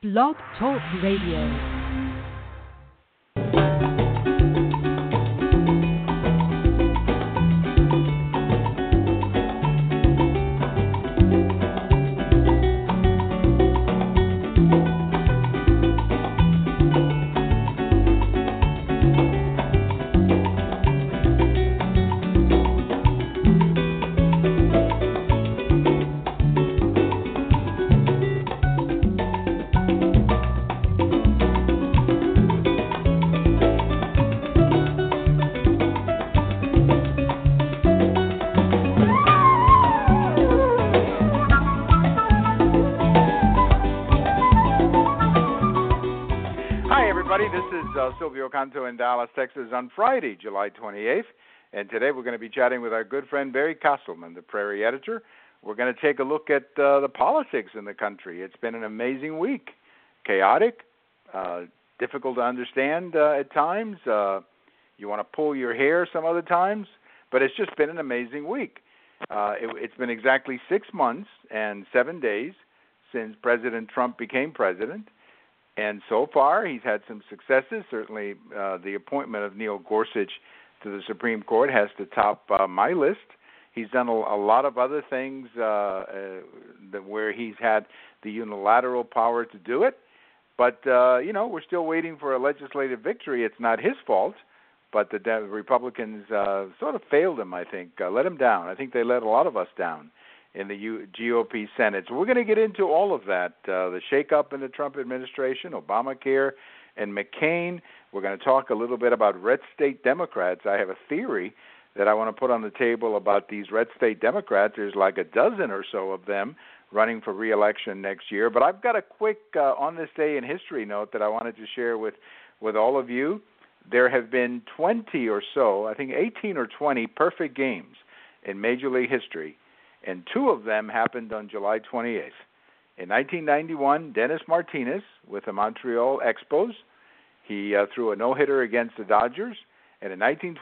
Blog Talk Radio. Silvio Canto in Dallas, Texas on Friday, July 28th. And today we're going to be chatting with our good friend Barry Castleman, the Prairie editor. We're going to take a look at the politics in the country. It's been an amazing week. Chaotic, difficult to understand at times. You want to pull your hair some other times. But it's just been an amazing week. It's been exactly 6 months and 7 days since President Trump became president. And so far, he's had some successes. Certainly, the appointment of Neil Gorsuch to the Supreme Court has to top my list. He's done a lot of other things where he's had the unilateral power to do it. But, we're still waiting for a legislative victory. It's not his fault. But the Republicans sort of failed him, I think, let him down. I think they let a lot of us down in the GOP Senate. So we're going to get into all of that, the shakeup in the Trump administration, Obamacare, and McCain. We're going to talk a little bit about red state Democrats. I have a theory that I want to put on the table about these red state Democrats. There's like a dozen or so of them running for re-election next year. But I've got a quick on this day in history note that I wanted to share with all of you. There have been 20 or so, I think 18 or 20 perfect games in Major League history. And two of them happened on July 28th. In 1991, Dennis Martinez with the Montreal Expos, he threw a no-hitter against the Dodgers. And in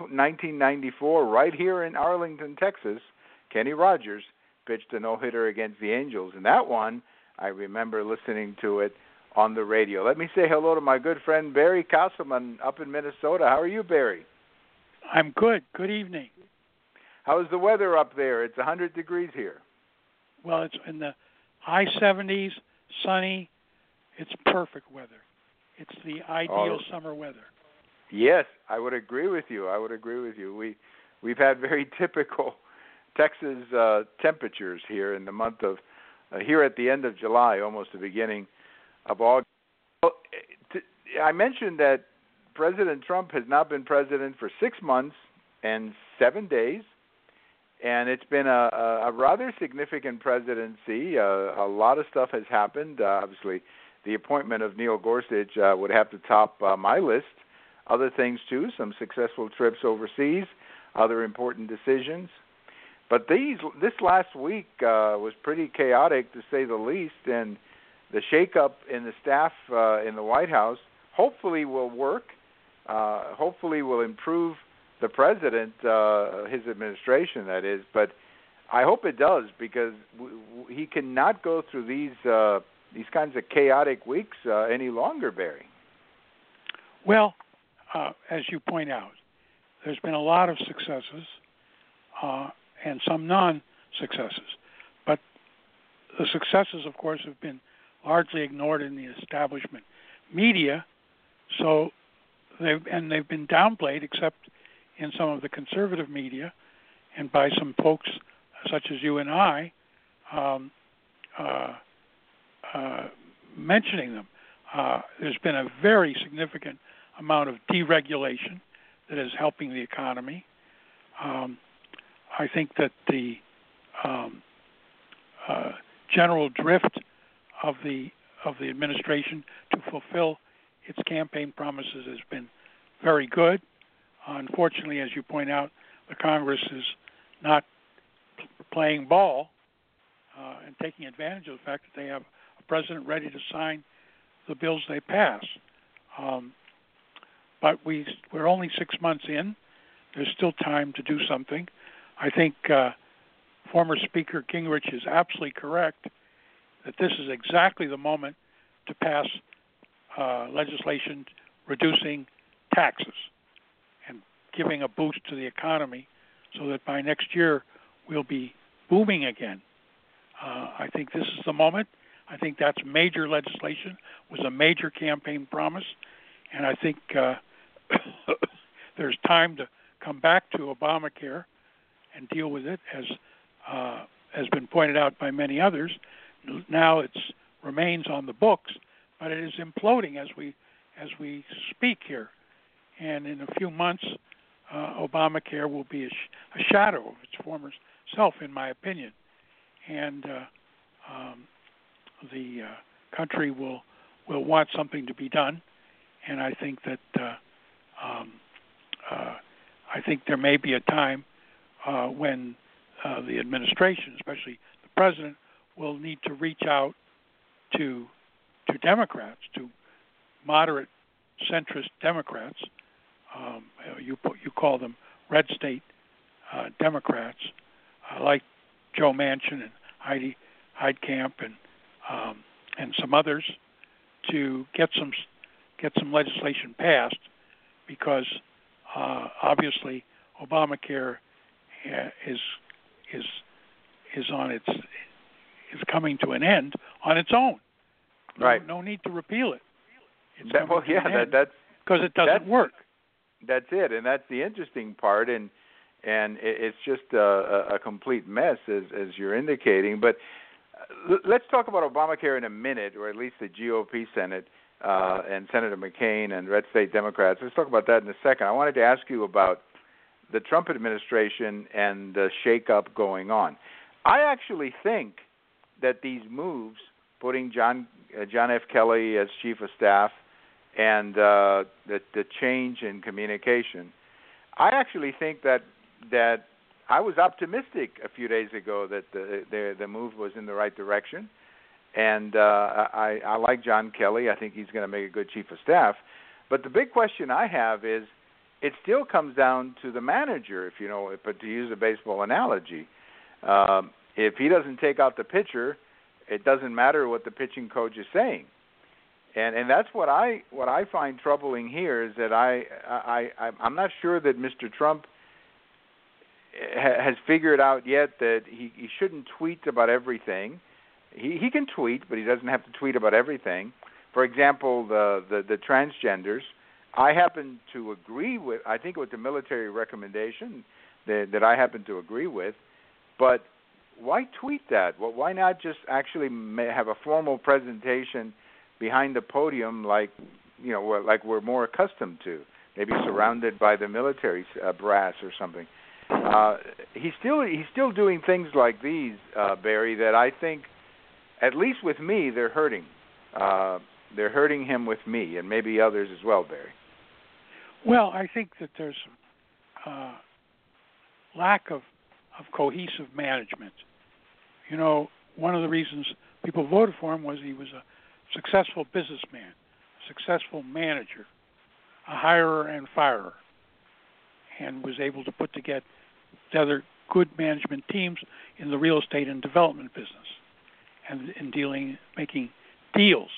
1994, right here in Arlington, Texas, Kenny Rogers pitched a no-hitter against the Angels. And that one, I remember listening to it on the radio. Let me say hello to my good friend Barry Castleman up in Minnesota. How are you, Barry? I'm good. Good evening. How's the weather up there? It's 100 degrees here. Well, it's in the high 70s, sunny. It's perfect weather. It's the ideal summer weather. Yes, I would agree with you. We've had very typical Texas temperatures here in the month of here at the end of July, almost the beginning of August. Well, I mentioned that President Trump has now been president for 6 months and 7 days. And it's been a rather significant presidency. A lot of stuff has happened. Obviously, the appointment of Neil Gorsuch would have to top my list. Other things, too, some successful trips overseas, other important decisions. But this last week was pretty chaotic, to say the least, and the shakeup in the staff in the White House hopefully will work, hopefully will improve the president, his administration, that is, but I hope it does, because he cannot go through these kinds of chaotic weeks any longer, Barry. Well, as you point out, there's been a lot of successes and some non-successes, but the successes, of course, have been largely ignored in the establishment media, so they've been downplayed, except in some of the conservative media, and by some folks such as you and I mentioning them. There's been a very significant amount of deregulation that is helping the economy. I think that the general drift of the administration to fulfill its campaign promises has been very good. Unfortunately, as you point out, the Congress is not playing ball and taking advantage of the fact that they have a president ready to sign the bills they pass. But we're only 6 months in. There's still time to do something. I think former Speaker Gingrich is absolutely correct that this is exactly the moment to pass legislation reducing taxes and giving a boost to the economy so that by next year we'll be booming again. I think this is the moment. I think that's major legislation, was a major campaign promise, and I think there's time to come back to Obamacare and deal with it, as has been pointed out by many others. Now it remains on the books, but it is imploding as we speak here. And in a few months, Obamacare will be a shadow of its former self, in my opinion. And the country will want something to be done. And I think that I think there may be a time when the administration, especially the president, will need to reach out to Democrats, to moderate centrist Democrats. You call them red state Democrats, like Joe Manchin and Heidi Heitkamp and some others, to get some legislation passed, because obviously Obamacare is coming to an end on its own. Right. No need to repeal it. Because it doesn't work. That's it, and that's the interesting part, and it's just a complete mess, as you're indicating. But let's talk about Obamacare in a minute, or at least the GOP Senate and Senator McCain and red state Democrats. Let's talk about that in a second. I wanted to ask you about the Trump administration and the shakeup going on. I actually think that these moves, putting John F. Kelly as chief of staff, and the change in communication, I actually think that I was optimistic a few days ago that the move was in the right direction, and I like John Kelly. I think he's going to make a good chief of staff. But the big question I have is, it still comes down to the manager, but to use a baseball analogy. If he doesn't take out the pitcher, it doesn't matter what the pitching coach is saying. And that's what I find troubling here, is that I'm not sure that Mr. Trump has figured out yet that he shouldn't tweet about everything. He can tweet, but he doesn't have to tweet about everything. For example, the transgenders, I happen to agree with. I think it was the military recommendation that I happen to agree with, but why tweet that? Well, why not just actually have a formal presentation behind the podium, like we're more accustomed to, maybe surrounded by the military brass or something? He's still doing things like these, Barry, that I think, at least with me, they're hurting. They're hurting him with me, and maybe others as well, Barry. Well, I think that there's lack of cohesive management. One of the reasons people voted for him was he was a successful businessman, a successful manager, a hirer and firer, and was able to put together good management teams in the real estate and development business, and in making deals.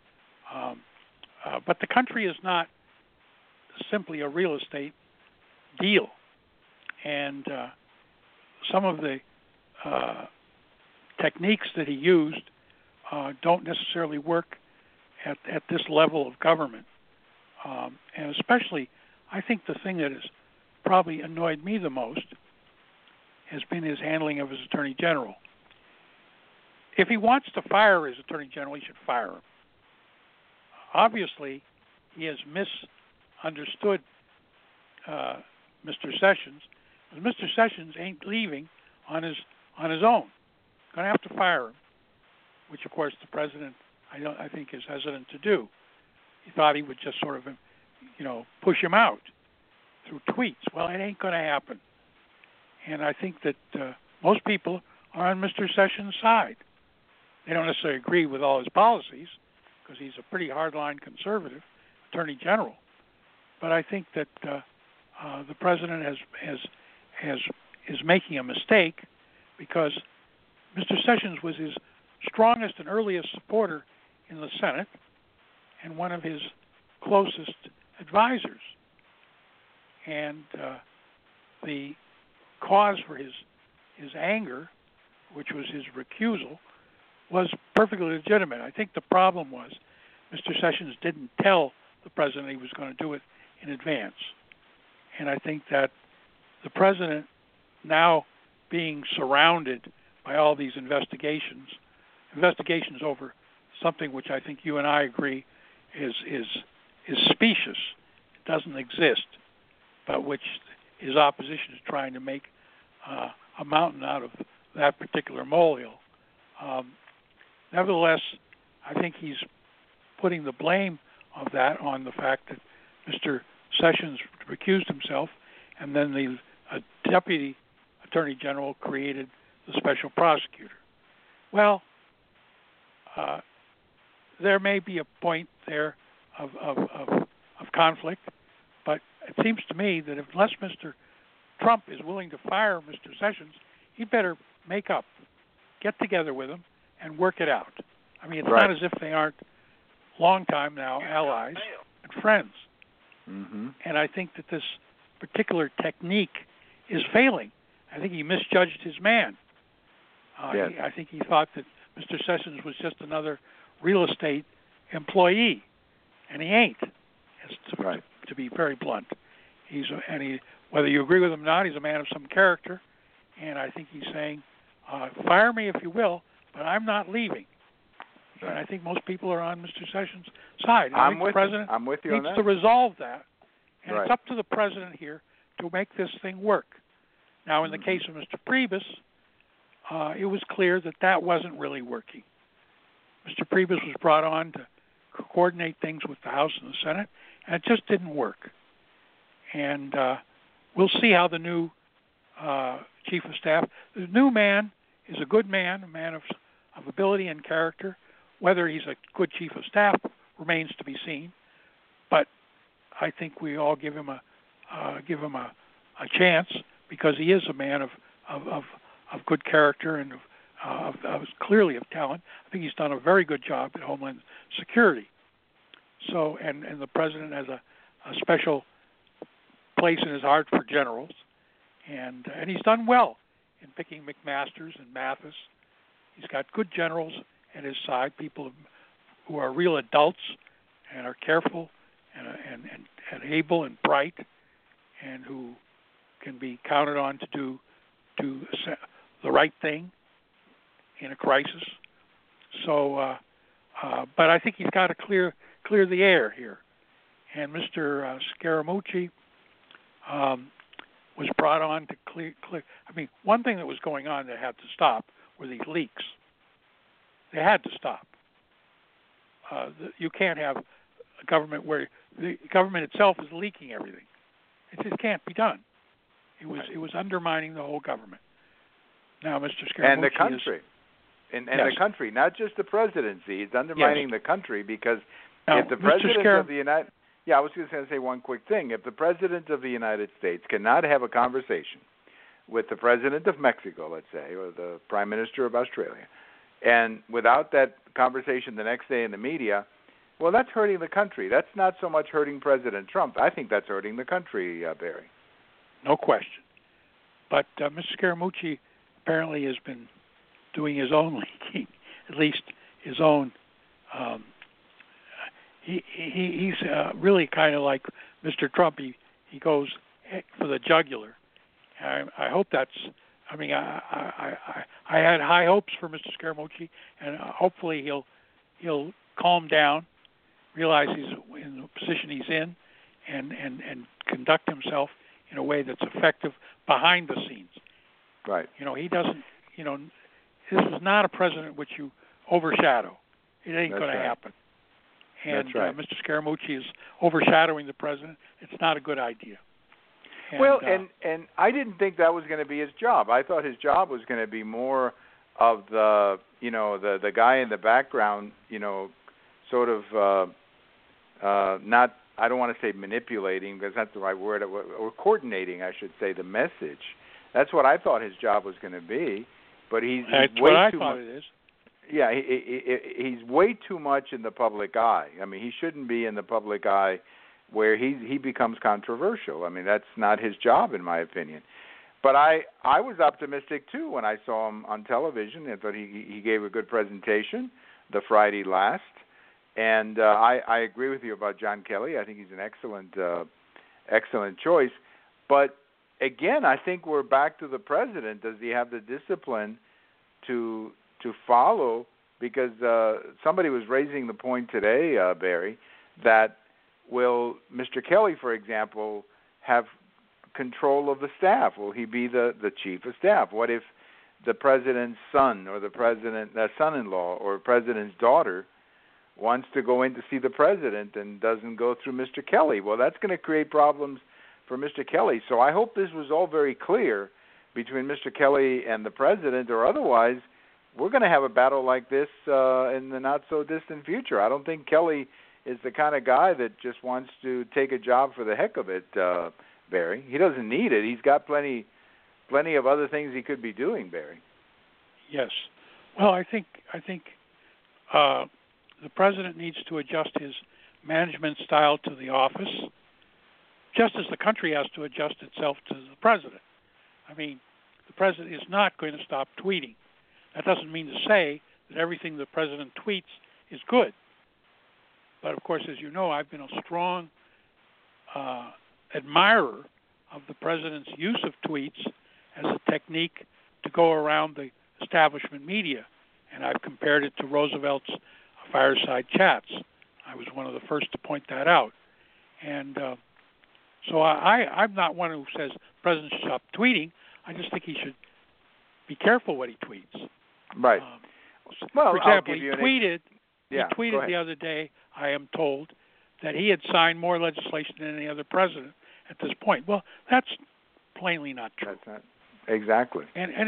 But the country is not simply a real estate deal, and some of the techniques that he used don't necessarily work at this level of government. And especially, I think the thing that has probably annoyed me the most has been his handling of his Attorney General. If he wants to fire his Attorney General, he should fire him. Obviously, he has misunderstood Mr. Sessions. Mr. Sessions ain't leaving on his own. Going to have to fire him, which of course the president I think is hesitant to do. He thought he would just sort of push him out through tweets. Well, it ain't going to happen. And I think that most people are on Mr. Sessions' side. They don't necessarily agree with all his policies, because he's a pretty hardline conservative Attorney General. But I think that the president is making a mistake, because Mr. Sessions was his strongest and earliest supporter in the Senate. and one of his closest advisors. And the cause for his anger, which was his recusal, was perfectly legitimate. I think the problem was Mr. Sessions didn't tell the president he was going to do it in advance. And I think that the president, now being surrounded by all these investigations over something which I think you and I agree is specious, it doesn't exist, but which his opposition is trying to make a mountain out of that particular molehill. Nevertheless, I think he's putting the blame of that on the fact that Mr. Sessions recused himself, and then the Deputy Attorney General created the special prosecutor. Well, there may be a point there of conflict, but it seems to me that unless Mr. Trump is willing to fire Mr. Sessions, he better make up, get together with him, and work it out. I mean, it's not as if they aren't long-time now allies and friends. Mm-hmm. And I think that this particular technique is failing. I think he misjudged his man. Yes. I think he thought that Mr. Sessions was just another real estate employee, and he ain't. To be very blunt, whether you agree with him or not, he's a man of some character, and I think he's saying, "Fire me if you will, but I'm not leaving." Right. And I think most people are on Mr. Sessions' side. I'm with you. I'm with you needs on that. to resolve that, and Right. it's up to the president here to make this thing work. Now, in the case of Mr. Priebus, it was clear that wasn't really working. Mr. Priebus was brought on to coordinate things with the House and the Senate, and it just didn't work. And we'll see how the new chief of staff, the new man is a good man, a man of ability and character. Whether he's a good chief of staff remains to be seen. But I think we all give him a chance, because he is a man of good character and of clearly of talent. I think he's done a very good job at Homeland Security. So, and the president has a special place in his heart for generals, and he's done well in picking McMaster's and Mathis. He's got good generals at his side, people who are real adults and are careful and able and bright, and who can be counted on to do the right thing in a crisis. So, but I think he's got to clear the air here. And Mr. Scaramucci was brought on to clear. I mean, one thing that was going on that had to stop were these leaks. They had to stop. You can't have a government where the government itself is leaking everything. It just can't be done. It was undermining the whole government. Now, Mr. Scaramucci and the country, and yes. the country, not just the presidency. It's undermining the country, because now, if the president of the United, I was just going to say one quick thing. If the president of the United States cannot have a conversation with the president of Mexico, let's say, or the prime minister of Australia, and without that conversation the next day in the media, well, that's hurting the country. That's not so much hurting President Trump. I think that's hurting the country, Barry. No question. But Mr. Scaramucci apparently has been doing his own leaking, at least his own. He's really kind of like Mr. Trump. He goes for the jugular. I hope that's. I mean, I had high hopes for Mr. Scaramucci, and hopefully he'll calm down, realize he's in the position he's in, and conduct himself in a way that's effective behind the scenes. Right. He doesn't. This is not a president which you overshadow. It ain't going to happen. And That's right. Mr. Scaramucci is overshadowing the president. It's not a good idea. And I didn't think that was going to be his job. I thought his job was going to be more of the guy in the background, sort of not. I don't want to say manipulating, because that's the right word, or coordinating, I should say, the message. That's what I thought his job was going to be. But he's that's way what I too thought much. it is. Yeah, he's way too much in the public eye. I mean, he shouldn't be in the public eye where he becomes controversial. I mean, that's not his job, in my opinion. But I was optimistic, too, when I saw him on television. I thought he gave a good presentation the Friday last. And I agree with you about John Kelly. I think he's an excellent choice. But, again, I think we're back to the president. Does he have the discipline to follow? Because somebody was raising the point today, Barry, that will Mr. Kelly, for example, have control of the staff? Will he be the chief of staff? What if the president's son or the son-in-law or president's daughter wants to go in to see the president and doesn't go through Mr. Kelly? Well, that's going to create problems for Mr. Kelly. So I hope this was all very clear between Mr. Kelly and the president, or otherwise we're going to have a battle like this in the not-so-distant future. I don't think Kelly is the kind of guy that just wants to take a job for the heck of it, Barry. He doesn't need it. He's got plenty of other things he could be doing, Barry. Yes. Well, I think the president needs to adjust his management style to the office, just as the country has to adjust itself to the president. I mean, the president is not going to stop tweeting. That doesn't mean to say that everything the president tweets is good. But, of course, as you know, I've been a strong admirer of the president's use of tweets as a technique to go around the establishment media. And I've compared it to Roosevelt's fireside chats. I was one of the first to point that out. And so I'm not one who says the president should stop tweeting. I just think he should be careful what he tweets. Right. For example, he tweeted the other day, I am told, that he had signed more legislation than any other president at this point. Well, that's plainly not true. That's not exactly.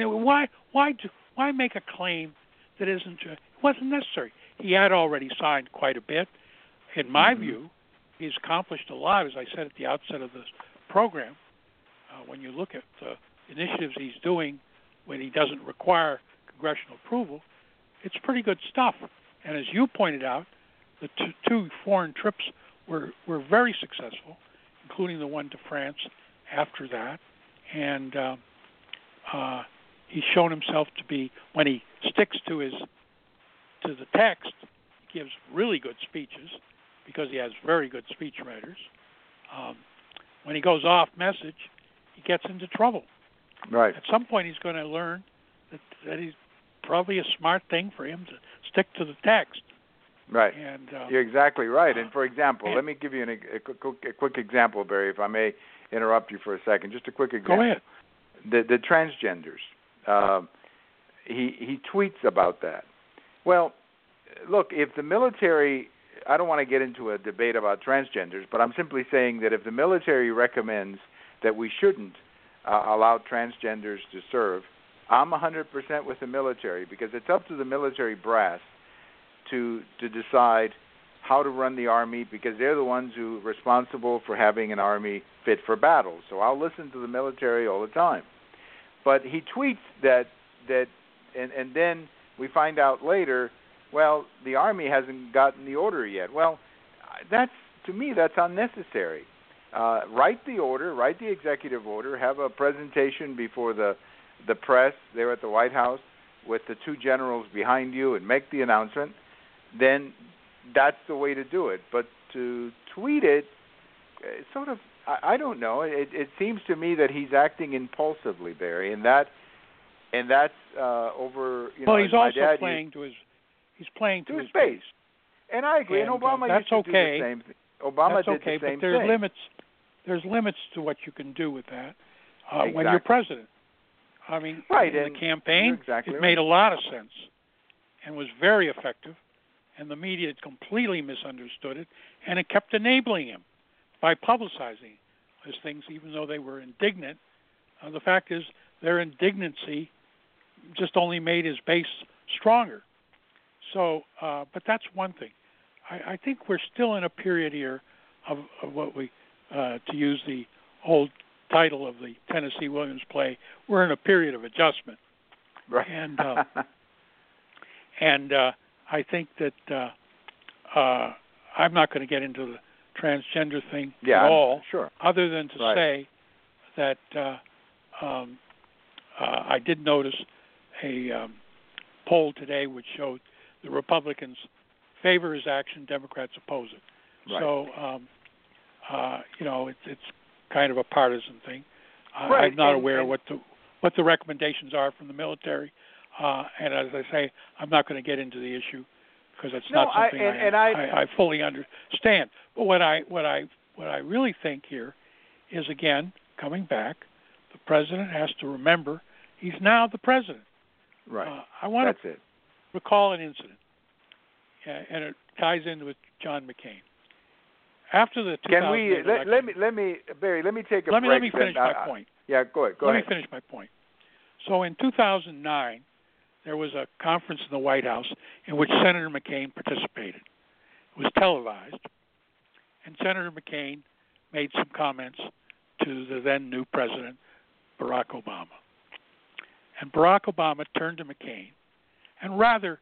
Why make a claim that isn't it wasn't necessary? He had already signed quite a bit. In my view, he's accomplished a lot, as I said at the outset of this program. When you look at the initiatives he's doing when he doesn't require congressional approval, it's pretty good stuff. And as you pointed out, the two foreign trips were very successful, including the one to France after that. And he's shown himself to be, when he sticks to the text, he gives really good speeches because he has very good speech writers. When he goes off message, he gets into trouble. Right. At some point, he's going to learn that he's probably a smart thing for him to stick to the text. Right. And you're exactly right. And for example, let me give you a quick example, Barry, if I may interrupt you for a second. Just a quick example. Go ahead. The transgenders. He tweets about that. Well, look, if the military, I don't want to get into a debate about transgenders, but I'm simply saying that if the military recommends that we shouldn't allow transgenders to serve, I'm 100% with the military, because it's up to the military brass to decide how to run the Army, because they're the ones who are responsible for having an Army fit for battle. So I'll listen to the military all the time. But he tweets that and then we find out later, well, the Army hasn't gotten the order yet. Well, to me, that's unnecessary. Write the order, write the executive order, have a presentation before the press there at the White House with the two generals behind you and make the announcement. Then that's the way to do it. But to tweet it, sort of, I don't know. It seems to me that he's acting impulsively, Barry, and that's over. Well, he's also playing to his. He's playing to his base. And I agree. And Obama used to do the same thing. Obama did the same thing. Limits. There's limits to what you can do with that exactly. when you're president. I mean, in the campaign, it made a lot of sense and was very effective, and the media completely misunderstood it, and it kept enabling him by publicizing his things, even though they were indignant. The fact is, their indignancy just only made his base stronger. So, but that's one thing. I think we're still in a period here of what we, to use the old title of the Tennessee Williams play, we're in a period of adjustment. Right. And And I think that I'm not going to get into the transgender thing at all, sure. other than to say that I did notice a poll today which showed the Republicans favor his action, Democrats oppose it. Right. So, it's kind of a partisan thing. Right. I'm not aware what the recommendations are from the military, and as I say, I'm not going to get into the issue because it's not something I fully understand. But what I really think here is, again, coming back, the president has to remember he's now the president. Right. I want to recall an incident, and it ties in with John McCain. After the 2008 election, let me Barry, let me take a break. Let me finish my point. Yeah, go ahead. Let me finish my point. So in 2009, there was a conference in the White House in which Senator McCain participated. It was televised, and Senator McCain made some comments to the then new president, Barack Obama. And Barack Obama turned to McCain, and rather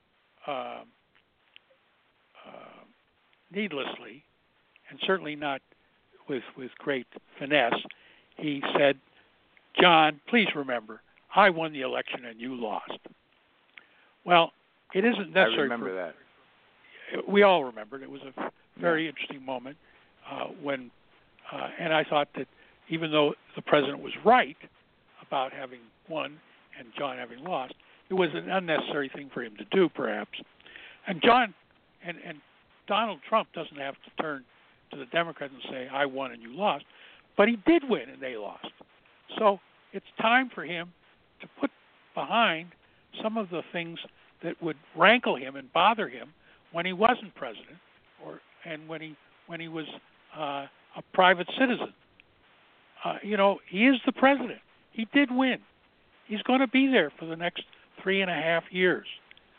needlessly, and certainly not with great finesse, he said, "John, please remember, I won the election and you lost." Well, it isn't necessary. I remember that. We all remembered. It was a very interesting moment when, and I thought that even though the president was right about having won and John having lost, it was an unnecessary thing for him to do, perhaps. And John and Donald Trump doesn't have to turn to the Democrats and say, "I won and you lost," but he did win and they lost. So it's time for him to put behind some of the things that would rankle him and bother him when he wasn't president, and when he was a private citizen. He is the president. He did win. He's going to be there for the next 3.5 years.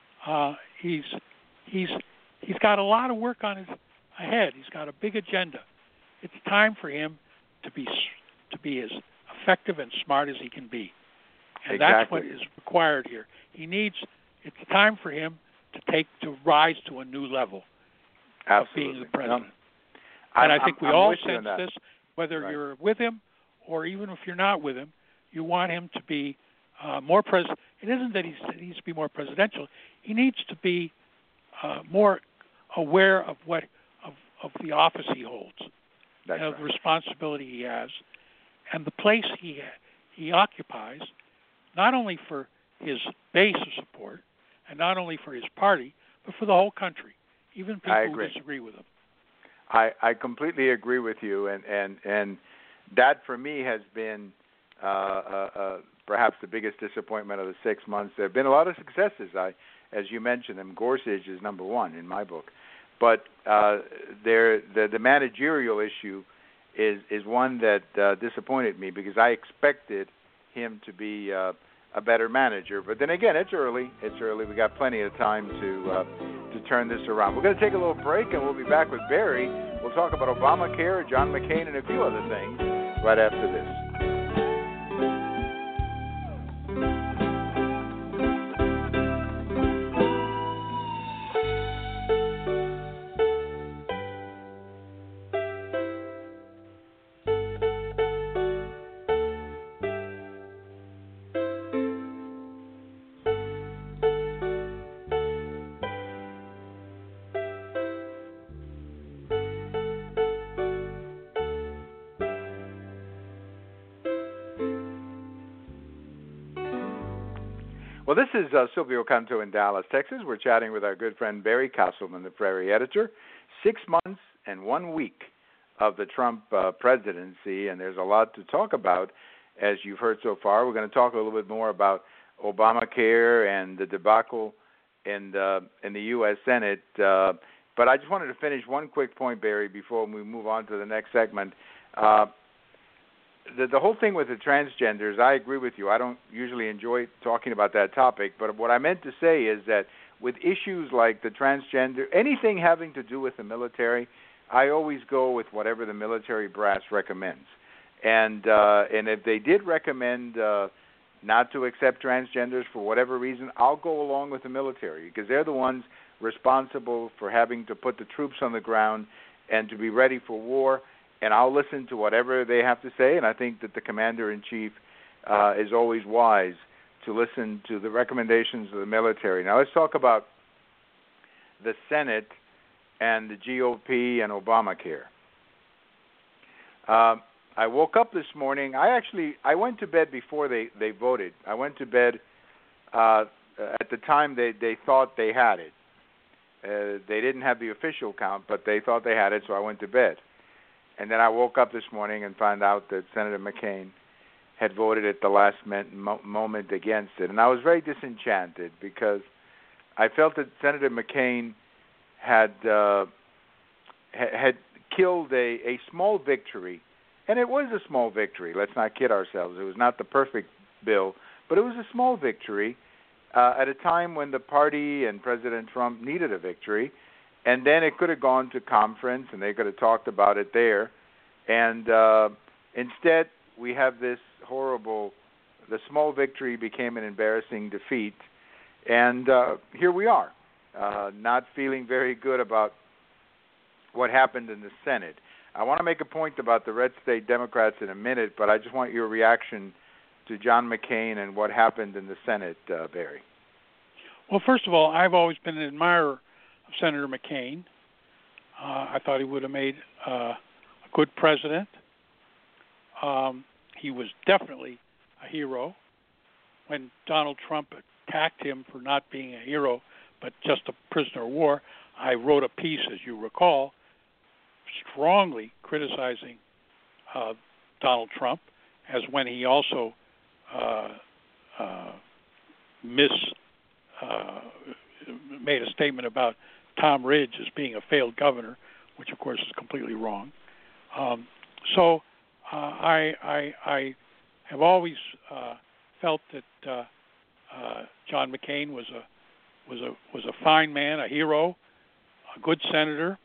He's got a lot of work on his ahead. He's got a big agenda. It's time for him to be as effective and smart as he can be, and exactly. That's what is required here. It's time for him to rise to a new level of being the president. And I think we all sense this, whether you're with him or even if you're not with him. You want him to be more president. It isn't that he needs to be more presidential. He needs to be more aware of of the office he holds, That's and of the responsibility he has, and the place he occupies, not only for his base of support, and not only for his party, but for the whole country, even people who disagree with him. I completely agree with you, and that for me has been perhaps the biggest disappointment of the 6 months. There have been a lot of successes. As you mentioned them, Gorsuch is number one in my book, but the managerial issue is one that disappointed me because I expected him to be a better manager. But then again, it's early. We got plenty of time to turn this around. We're going to take a little break, and we'll be back with Barry. We'll talk about Obamacare, John McCain, and a few other things right after this. Well, this is Silvio Canto in Dallas, Texas. We're chatting with our good friend Barry Castleman, the Prairie editor. 6 months and 1 week of the Trump presidency, and there's a lot to talk about, as you've heard so far. We're going to talk a little bit more about Obamacare and the debacle in the U.S. Senate. But I just wanted to finish one quick point, Barry, before we move on to the next segment. The whole thing with the transgenders, I agree with you. I don't usually enjoy talking about that topic, but what I meant to say is that with issues like the transgender, anything having to do with the military, I always go with whatever the military brass recommends. And if they did recommend not to accept transgenders for whatever reason, I'll go along with the military because they're the ones responsible for having to put the troops on the ground and to be ready for war, and I'll listen to whatever they have to say, and I think that the commander-in-chief is always wise to listen to the recommendations of the military. Now let's talk about the Senate and the GOP and Obamacare. I woke up this morning. I went to bed before they voted. I went to bed at the time they thought they had it. They didn't have the official count, but they thought they had it, so I went to bed. And then I woke up this morning and found out that Senator McCain had voted at the last moment against it. And I was very disenchanted because I felt that Senator McCain had killed a small victory. And it was a small victory. Let's not kid ourselves. It was not the perfect bill, but it was a small victory at a time when the party and President Trump needed a victory. And then it could have gone to conference, and they could have talked about it there. And instead, we have this horrible, the small victory became an embarrassing defeat. And here we are, not feeling very good about what happened in the Senate. I want to make a point about the red state Democrats in a minute, but I just want your reaction to John McCain and what happened in the Senate, Barry. Well, first of all, I've always been an admirer of Senator McCain. I thought he would have made a good president. He was definitely a hero. When Donald Trump attacked him for not being a hero, but just a prisoner of war, I wrote a piece, as you recall, strongly criticizing Donald Trump, as when he also made a statement about Tom Ridge as being a failed governor, which of course is completely wrong. So I have always felt that John McCain was a fine man, a hero, a good senator.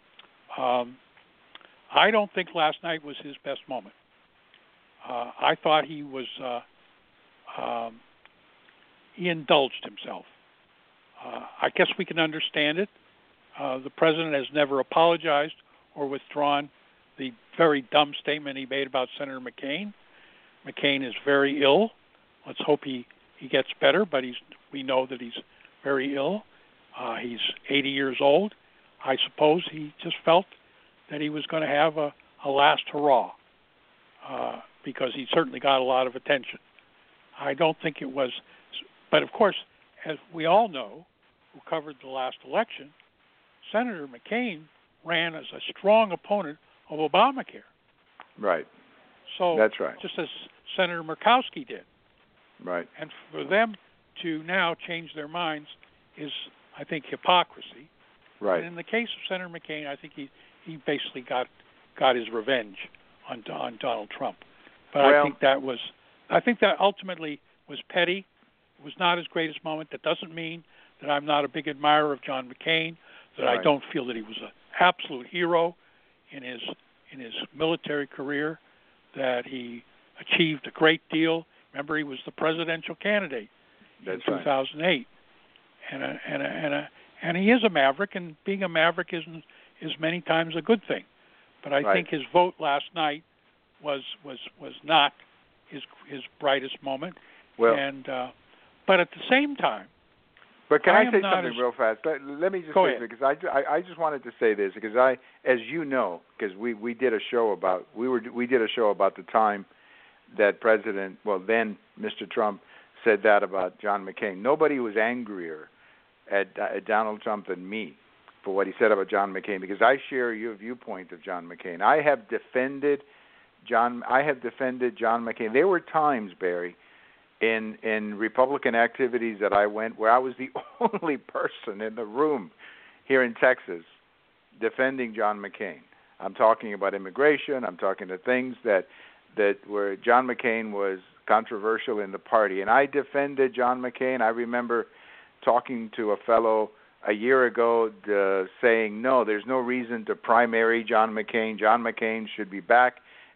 I don't think last night was his best moment. I thought he was he indulged himself. I guess we can understand it. The president has never apologized or withdrawn the very dumb statement he made about Senator McCain. McCain is very ill. Let's hope he gets better, but we know that he's very ill. He's 80 years old. I suppose he just felt that he was going to have a last hurrah because he certainly got a lot of attention. I don't think it was, but of course, as we all know, who covered the last election, Senator McCain ran as a strong opponent of Obamacare. Right. So that's right. Just as Senator Murkowski did. Right. And for them to now change their minds is, I think, hypocrisy. Right. And in the case of Senator McCain, I think he basically got his revenge on Donald Trump. But well, I think that ultimately was petty. It was not his greatest moment. That doesn't mean that I'm not a big admirer of John McCain, that right. I don't feel that he was an absolute hero in his military career, that he achieved a great deal. Remember, he was the presidential candidate in 2008, right. And he is a maverick, and being a maverick is many times a good thing. But I right. think his vote last night was not his brightest moment. Well, and but at the same time, but can I say something real fast? Let me just say this, because I just wanted to say this because as you know, because we did a show about the time that then Mr. Trump said that about John McCain. Nobody was angrier at Donald Trump than me for what he said about John McCain, because I share your viewpoint of John McCain. I have defended John McCain. There were times, Barry, in Republican activities that I went where I was the only person in the room here in Texas defending John McCain. I'm talking about immigration. I'm talking to things that where John McCain was controversial in the party, and I defended John McCain. I remember talking to a fellow a year ago saying, no, there's no reason to primary John McCain. John McCain should be back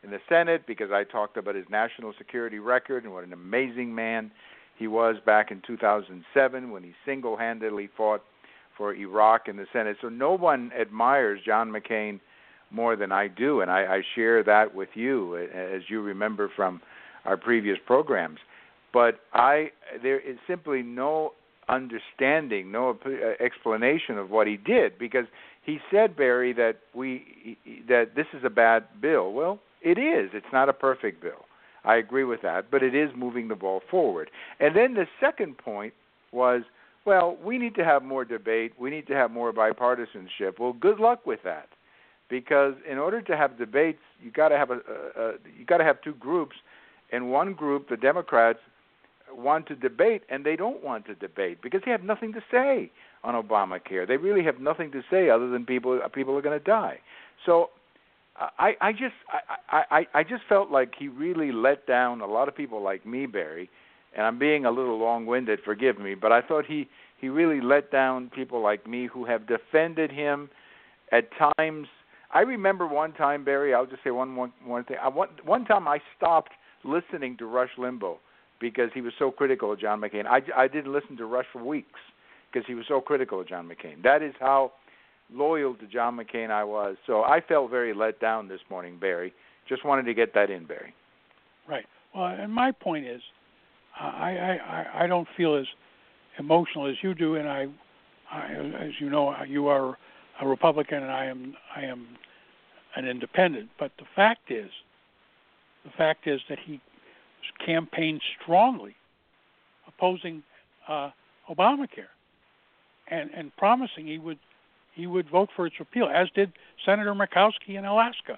in the Senate because I talked about his national security record and what an amazing man he was back in 2007 when he single-handedly fought for Iraq in the Senate. So no one admires John McCain more than I do, and I share that with you, as you remember from our previous programs. But there is simply no understanding, no explanation of what he did, because he said, Barry, that this is a bad bill. Well, it is. It's not a perfect bill. I agree with that, but it is moving the ball forward. And then the second point was, well, we need to have more debate. We need to have more bipartisanship. Well, good luck with that, because in order to have debates, you got to have two groups. And one group, the Democrats, want to debate, and they don't want to debate because they have nothing to say on Obamacare. They really have nothing to say other than people are going to die. So I just felt like he really let down a lot of people like me, Barry, and I'm being a little long-winded, forgive me, but I thought he really let down people like me who have defended him at times. I remember one time, Barry, I'll just say one thing. One time I stopped listening to Rush Limbaugh because he was so critical of John McCain. I didn't listen to Rush for weeks because he was so critical of John McCain. That is how loyal to John McCain I was. So I felt very let down this morning, Barry. Just wanted to get that in, Barry. Right. Well, and my point is, I don't feel as emotional as you do, and I as you know, you are a Republican and I am an independent. But the fact is that he campaigned strongly opposing Obamacare and promising he would vote for its repeal, as did Senator Murkowski in Alaska.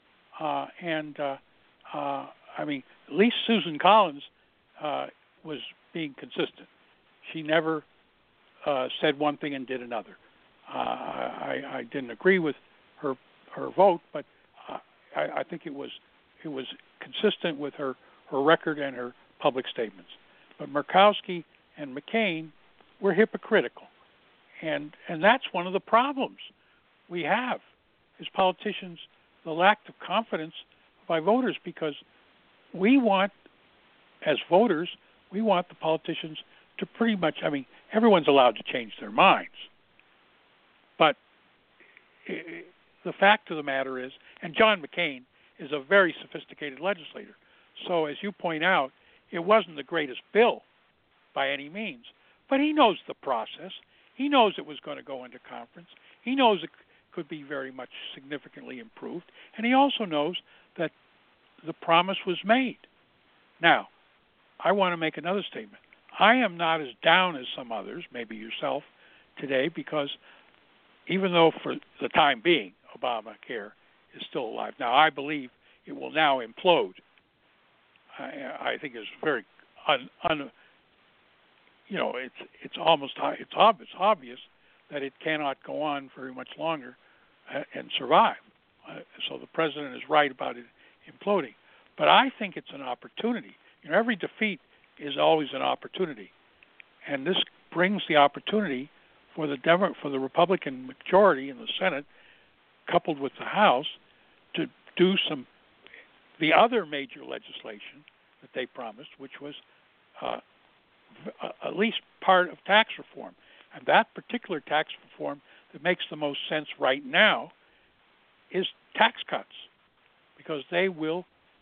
I mean, at least Susan Collins was being consistent. She never said one thing and did another. I didn't agree with her vote, but I think it was consistent with her record and her public statements. But Murkowski and McCain were hypocritical, and that's one of the problems we have as politicians, the lack of confidence by voters, because we want, as voters, we want the politicians to pretty much, I mean, everyone's allowed to change their minds. But the fact of the matter is, and John McCain is a very sophisticated legislator. So as you point out, it wasn't the greatest bill by any means. But he knows the process. He knows it was going to go into conference. He knows it could be very much significantly improved. And he also knows that the promise was made. Now, I want to make another statement. I am not as down as some others, maybe yourself, today, because even though for the time being Obamacare is still alive, now I believe it will now implode. I think it's very it's obvious that it cannot go on very much longer and survive. So the president is right about it imploding. But I think it's an opportunity. You know, every defeat is always an opportunity, and this brings the opportunity for the Republican majority in the Senate, coupled with the House, to do the other major legislation that they promised, which was at least part of tax reform. And that particular tax reform that makes the most sense right now is tax cuts, because they will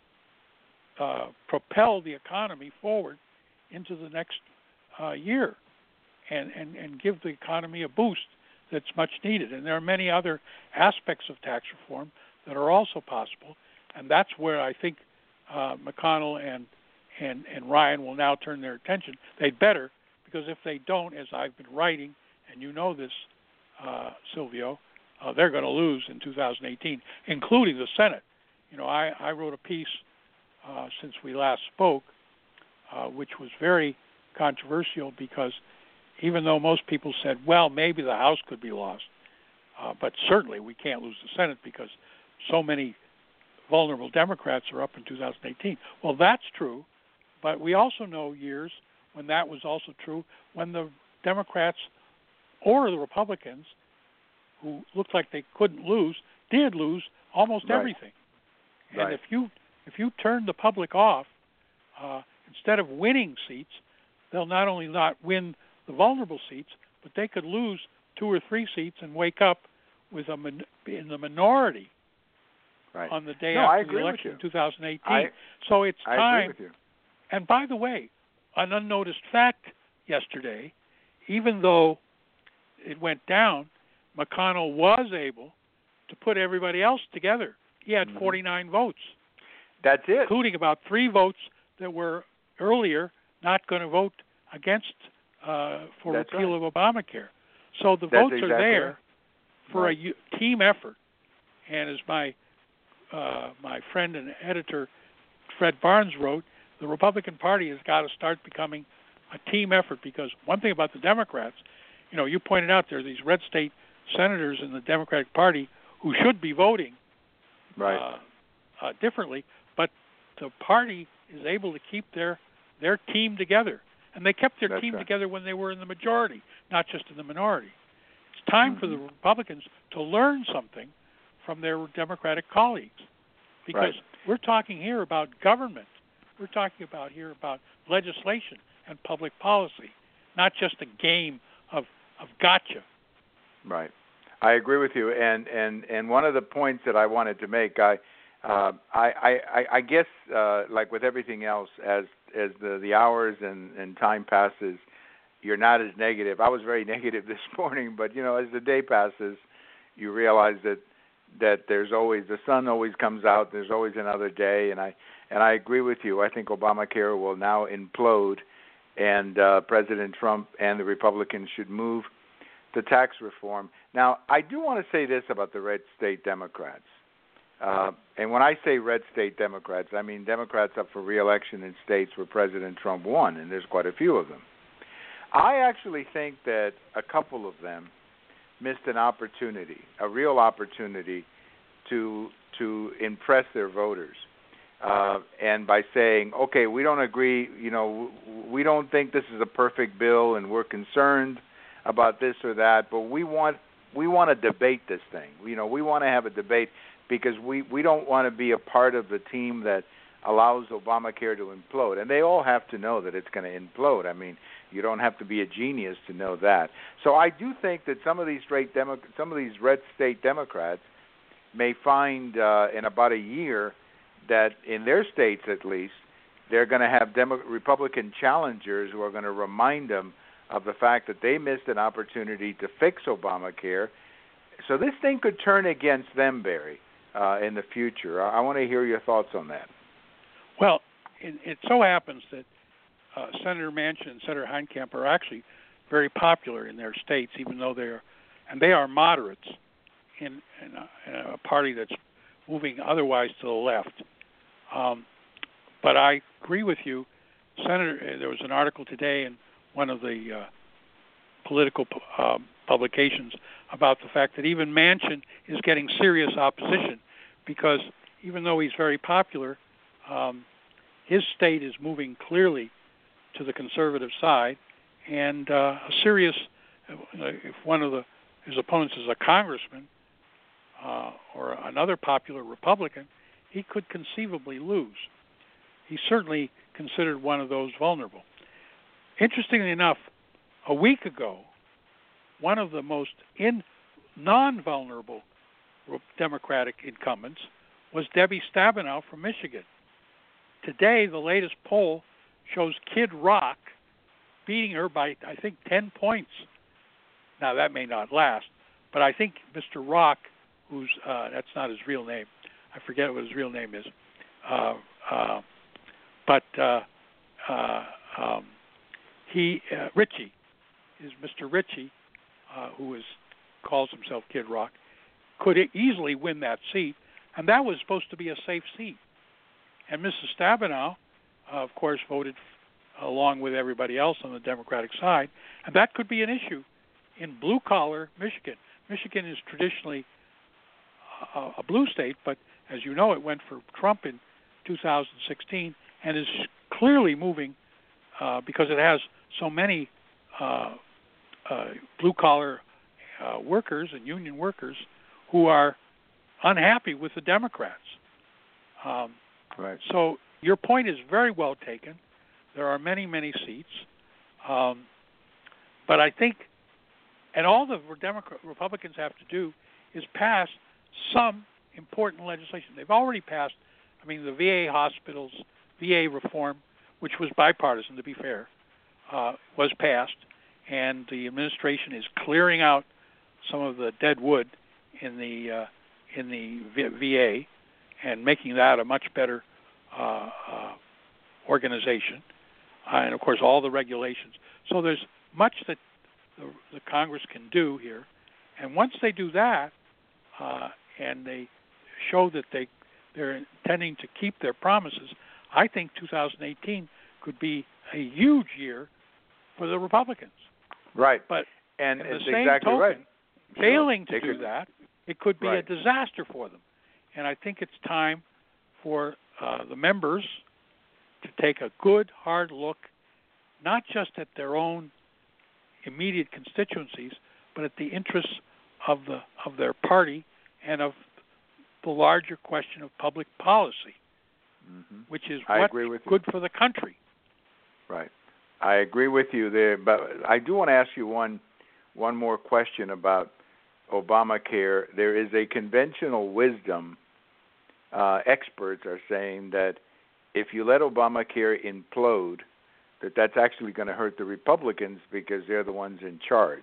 propel the economy forward into the next year and give the economy a boost that's much needed. And there are many other aspects of tax reform that are also possible, and that's where I think McConnell and Ryan will now turn their attention. They'd better, because if they don't, as I've been writing, and you know this, Silvio, they're going to lose in 2018, including the Senate. You know, I wrote a piece since we last spoke, which was very controversial, because even though most people said, well, maybe the House could be lost, but certainly we can't lose the Senate because so many vulnerable Democrats are up in 2018. Well, that's true, but we also know years when that was also true, when the Democrats or the Republicans, who looked like they couldn't lose, did lose almost everything. And if you turn the public off, instead of winning seats, they'll not only not win the vulnerable seats, but they could lose 2 or 3 seats and wake up with in the minority on the day after the election in 2018. So it's time. I agree with you. And by the way, an unnoticed fact yesterday, even though it went down, McConnell was able to put everybody else together. He had 49 votes. That's it. Including about 3 votes that were earlier not going to vote against for repeal of Obamacare. So the votes are there for a team effort. And as my friend and editor Fred Barnes wrote, the Republican Party has got to start becoming a team effort, because one thing about the Democrats, you pointed out there are these red state senators in the Democratic Party who should be voting differently, but the party is able to keep their team together. And they kept their team together when they were in the majority, not just in the minority. It's time for the Republicans to learn something from their Democratic colleagues, because we're talking here about government. We're talking here about legislation and public policy, not just a game of gotcha. Right. I agree with you. And one of the points that I wanted to make, I guess, like with everything else, as the hours and time passes, you're not as negative. I was very negative this morning, but as the day passes, you realize that there's always, the sun always comes out. There's always another day, and I agree with you. I think Obamacare will now implode, and President Trump and the Republicans should move to tax reform. Now, I do want to say this about the red state Democrats. And when I say red state Democrats, I mean Democrats up for re-election in states where President Trump won, and there's quite a few of them. I actually think that a couple of them missed an opportunity, a real opportunity to impress their voters. And by saying, okay, we don't agree, we don't think this is a perfect bill, and we're concerned about this or that, but we want to debate this thing. We want to have a debate, because we don't want to be a part of the team that allows Obamacare to implode. And they all have to know that it's going to implode. I mean, you don't have to be a genius to know that. So I do think that some of these red state Democrats may find in about a year that in their states at least, they're going to have Republican challengers who are going to remind them of the fact that they missed an opportunity to fix Obamacare. So this thing could turn against them, Barry, in the future. I want to hear your thoughts on that. Well, it so happens that Senator Manchin and Senator Heitkamp are actually very popular in their states, even though they are moderates in a party that's moving otherwise to the left. But I agree with you, Senator. There was an article today in one of the political publications about the fact that even Manchin is getting serious opposition, because even though he's very popular, his state is moving clearly to the conservative side, and a serious, if one of his opponents is a congressman or another popular Republican, he could conceivably lose. He's certainly considered one of those vulnerable. Interestingly enough, a week ago, one of the most non-vulnerable Democratic incumbents was Debbie Stabenow from Michigan. Today, the latest poll shows Kid Rock beating her by, I think, 10 points. Now, that may not last, but I think Mr. Rock, who's that's not his real name. I forget what his real name is. Ritchie is Mr. Ritchie, who calls himself Kid Rock, could easily win that seat, and that was supposed to be a safe seat. And Mrs. Stabenow, of course, voted along with everybody else on the Democratic side, and that could be an issue in blue-collar Michigan. Michigan is traditionally a blue state, but as you know, it went for Trump in 2016 and is clearly moving because it has so many blue-collar workers and union workers who are unhappy with the Democrats. Right. So your point is very well taken. There are many, many seats. But I think, and all the Republicans have to do is pass some important legislation. They've already passed, the VA hospitals, VA reform, which was bipartisan, to be fair, was passed, and the administration is clearing out some of the dead wood in the VA and making that a much better organization, and of course all the regulations. So there's much that the Congress can do here, and once they do that, and they show that they're intending to keep their promises, I think 2018 could be a huge year for the Republicans. Right. But and the it's same exactly token, right. Failing to do that, it could be Right. a disaster for them. And I think it's time for the members to take a good, hard look, not just at their own immediate constituencies, but at the interests of their party and of the larger question of public policy, which is what's good for the country. Right. I agree with you there, but I do want to ask you one more question about Obamacare. There is a conventional wisdom. Experts are saying that if you let Obamacare implode, that's actually going to hurt the Republicans because they're the ones in charge.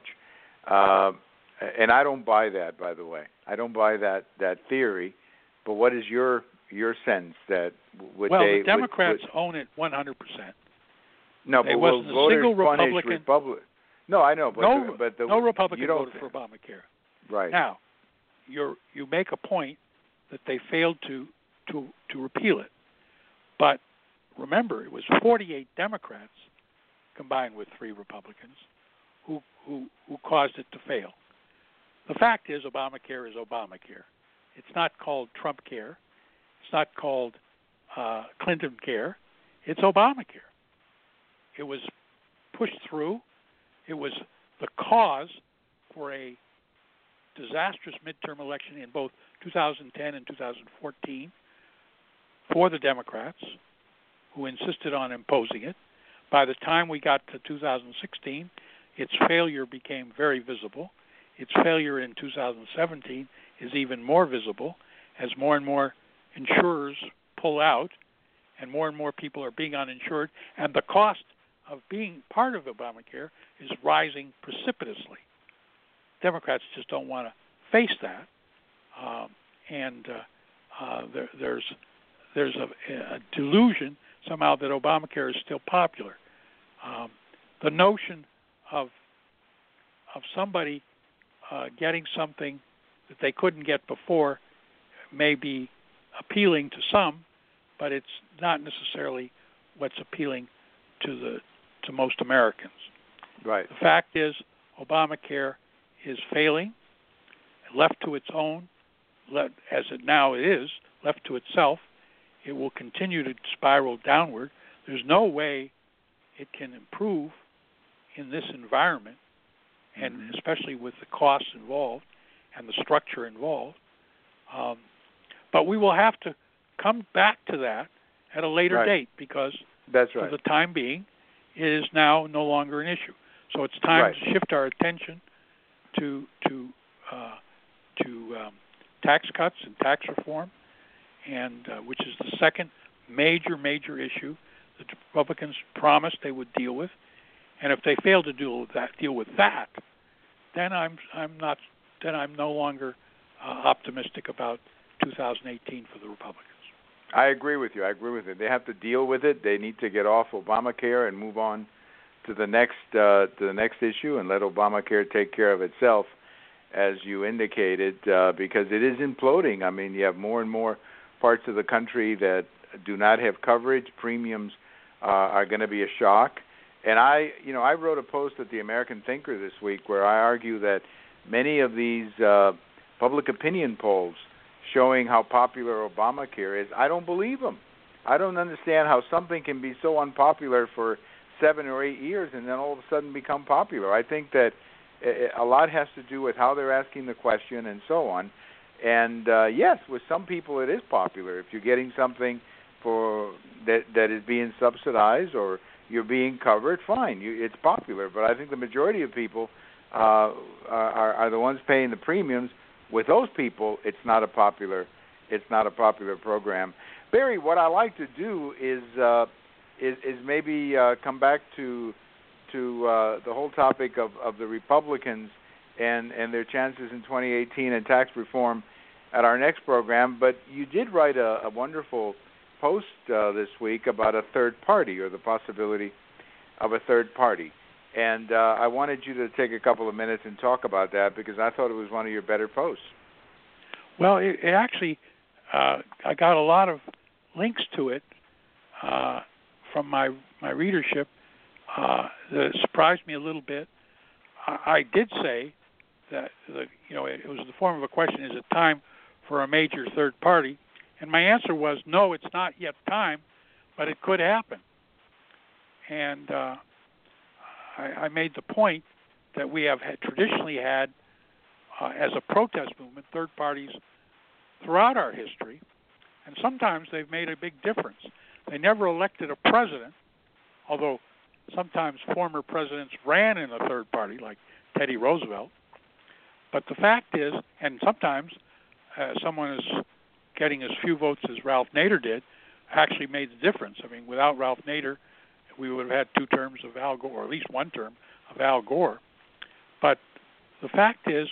And I don't buy that, by the way. I don't buy that theory. But what is your sense that the Democrats own it 100%. No, there but wasn't a single Republican. No, I know, but no Republican voted for Obamacare. Right. Now, you make a point that they failed to repeal it, but remember, it was 48 Democrats combined with 3 Republicans who caused it to fail. The fact is, Obamacare is Obamacare. It's not called Trump Care. It's not called Clinton Care. It's Obamacare. It was pushed through. It was the cause for a disastrous midterm election in both 2010 and 2014 for the Democrats, who insisted on imposing it. By the time we got to 2016, its failure became very visible. Its failure in 2017 is even more visible as more and more insurers pull out and more people are being uninsured, and the cost of being part of Obamacare is rising precipitously. Democrats just don't want to face that, there's a delusion somehow that Obamacare is still popular. The notion of somebody getting something that they couldn't get before may be appealing to some, but it's not necessarily what's appealing to most Americans. Right. The fact is, Obamacare is failing. Left to its own, as it now is, left to itself, it will continue to spiral downward. There's no way it can improve in this environment, and especially with the costs involved and the structure involved. But we will have to come back to that at a later date because for the time being, it is now no longer an issue. So it's time to shift our attention to tax cuts and tax reform, and which is the second major issue that the Republicans promised they would deal with. And if they fail to deal with that, then I'm no longer optimistic about 2018 for the Republicans. I agree with you. They have to deal with it. They need to get off Obamacare and move on to the next issue and let Obamacare take care of itself, as you indicated, because it is imploding. I mean, you have more and more parts of the country that do not have coverage. Premiums are going to be a shock. And I wrote a post at the American Thinker this week where I argue that many of these public opinion polls showing how popular Obamacare is, I don't believe them. I don't understand how something can be so unpopular for 7 or 8 years and then all of a sudden become popular. I think that a lot has to do with how they're asking the question and so on. And yes, with some people it is popular. If you're getting something for that is being subsidized or you're being covered, fine, it's popular. But I think the majority of people are the ones paying the premiums. With those people, it's not a popular program. Barry, what I like to do is maybe come back to the whole topic of the Republicans and their chances in 2018 and tax reform at our next program. But you did write a wonderful post this week about a third party, or the possibility of a third party. And I wanted you to take a couple of minutes and talk about that, because I thought it was one of your better posts. Well, it actually, I got a lot of links to it from my readership that surprised me a little bit. I did say that it was the form of a question: is it time for a major third party? And my answer was no, it's not yet time, but it could happen. And I made the point that we have traditionally had, as a protest movement, third parties throughout our history, and sometimes they've made a big difference. They never elected a president, although sometimes former presidents ran in a third party, like Teddy Roosevelt. But the fact is, and sometimes someone is getting as few votes as Ralph Nader did, actually made the difference. I mean, without Ralph Nader, we would have had 2 terms of Al Gore, or at least 1 term of Al Gore. But the fact is,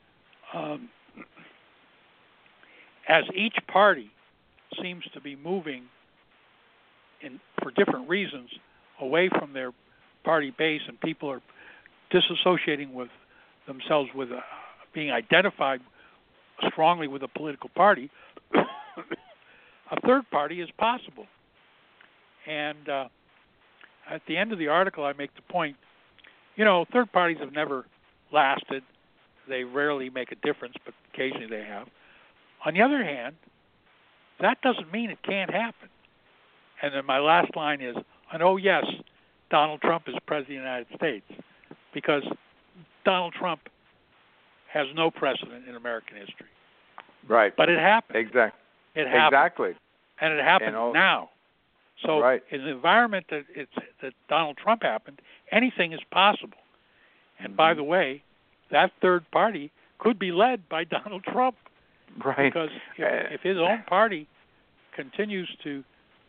as each party seems to be moving for different reasons away from their party base, and people are disassociating with themselves with being identified strongly with a political party, a third party is possible. And at the end of the article, I make the point, third parties have never lasted. They rarely make a difference, but occasionally they have. On the other hand, that doesn't mean it can't happen. And then my last line is, and oh yes, Donald Trump is President of the United States, because Donald Trump has no precedent in American history. Right. But it happened. Exactly. It happened. Exactly. And it happens now. So right. in the environment that Donald Trump happened, anything is possible. And by the way, that third party could be led by Donald Trump. Right. Because if his own party continues to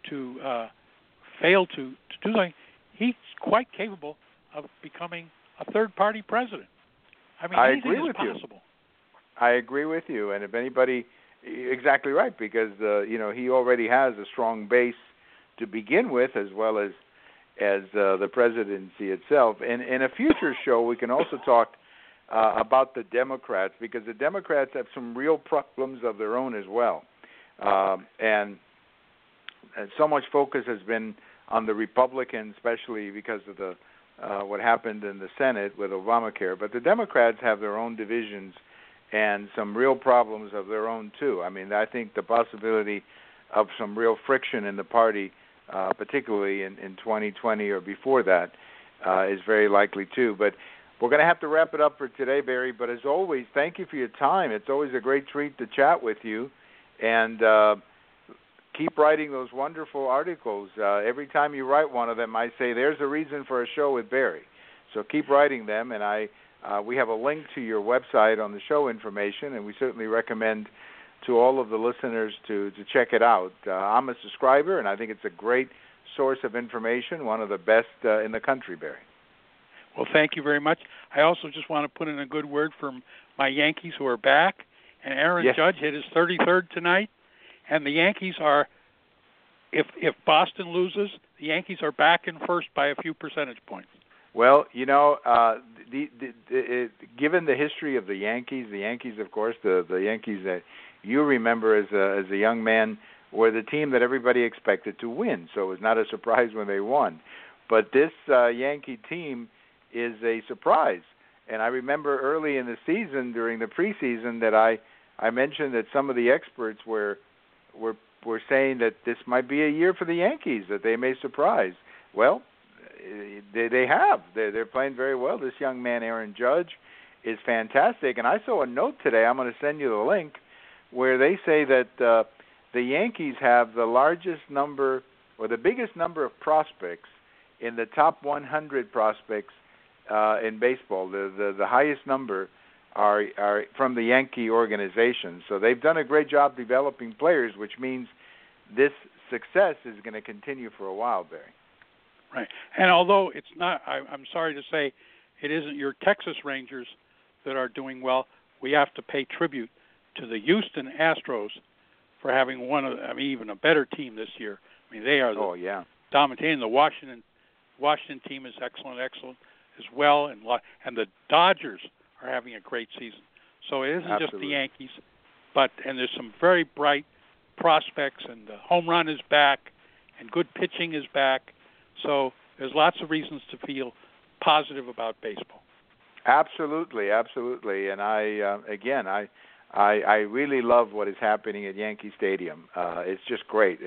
fail to do something, he's quite capable of becoming a third party president. I mean, anything is possible. I agree with you. And if anybody, exactly right, because he already has a strong base to begin with, as well as the presidency itself. And in a future show, we can also talk about the Democrats, because the Democrats have some real problems of their own as well. And so much focus has been on the Republicans, especially because of the what happened in the Senate with Obamacare. But the Democrats have their own divisions and some real problems of their own, too. I mean, I think the possibility of some real friction in the party, particularly in 2020 or before that, is very likely, too. But we're going to have to wrap it up for today, Barry. But as always, thank you for your time. It's always a great treat to chat with you. And keep writing those wonderful articles. Every time you write one of them, I say, there's a reason for a show with Barry. So keep writing them. And we have a link to your website on the show information, and we certainly recommend to all of the listeners to check it out. I'm a subscriber, and I think it's a great source of information, one of the best in the country, Barry. Well, thank you very much. I also just want to put in a good word for my Yankees, who are back. And Aaron Judge hit his 33rd tonight. And the Yankees are, if Boston loses, the Yankees are back in first by a few percentage points. Well, given the history of the Yankees, of course, the Yankees that you remember as a young man were the team that everybody expected to win. So it was not a surprise when they won. But this Yankee team is a surprise. And I remember early in the season, during the preseason, that I mentioned that some of the experts were saying that this might be a year for the Yankees, that they may surprise. Well, they have. They're playing very well. This young man, Aaron Judge, is fantastic. And I saw a note today, I'm going to send you the link, where they say that the Yankees have the largest number or the biggest number of prospects in the top 100 prospects in baseball. The highest number are from the Yankee organization. So they've done a great job developing players, which means this success is going to continue for a while, Barry. Right. And although it's not, I'm sorry to say, it isn't your Texas Rangers that are doing well, we have to pay tribute to the Houston Astros for having even a better team this year. I mean, they are dominating. The Washington team is excellent as well, and the Dodgers are having a great season. So it isn't just the Yankees, and there's some very bright prospects, and the home run is back, and good pitching is back. So there's lots of reasons to feel positive about baseball. Absolutely. And I really love what is happening at Yankee Stadium. It's just great.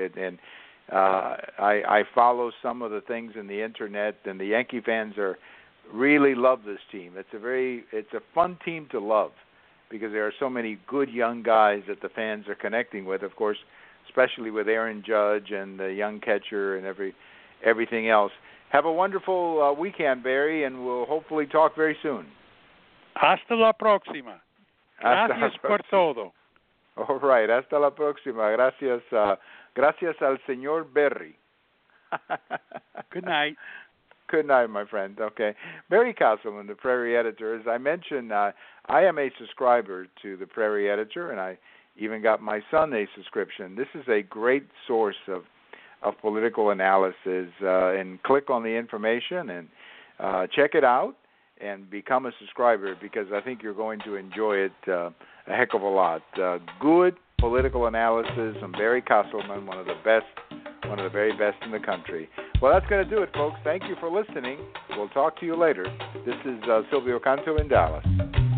I follow some of the things in the internet, and the Yankee fans really love this team. It's a fun team to love because there are so many good young guys that the fans are connecting with. Of course, especially with Aaron Judge and the young catcher and everything else. Have a wonderful weekend, Barry, and we'll hopefully talk very soon. Hasta la próxima. Gracias por todo. All right. Hasta la próxima. Gracias al señor Barry. Good night. Good night, my friend. Okay. Barry Castleman, the Prairie Editor. As I mentioned, I am a subscriber to the Prairie Editor, and I even got my son a subscription. This is a great source of political analysis, and click on the information and check it out and become a subscriber, because I think you're going to enjoy it a heck of a lot. Good political analysis from Barry Castleman, one of the very best in the country. Well, that's going to do it, folks. Thank you for listening. We'll talk to you later. This is Silvio Canto in Dallas.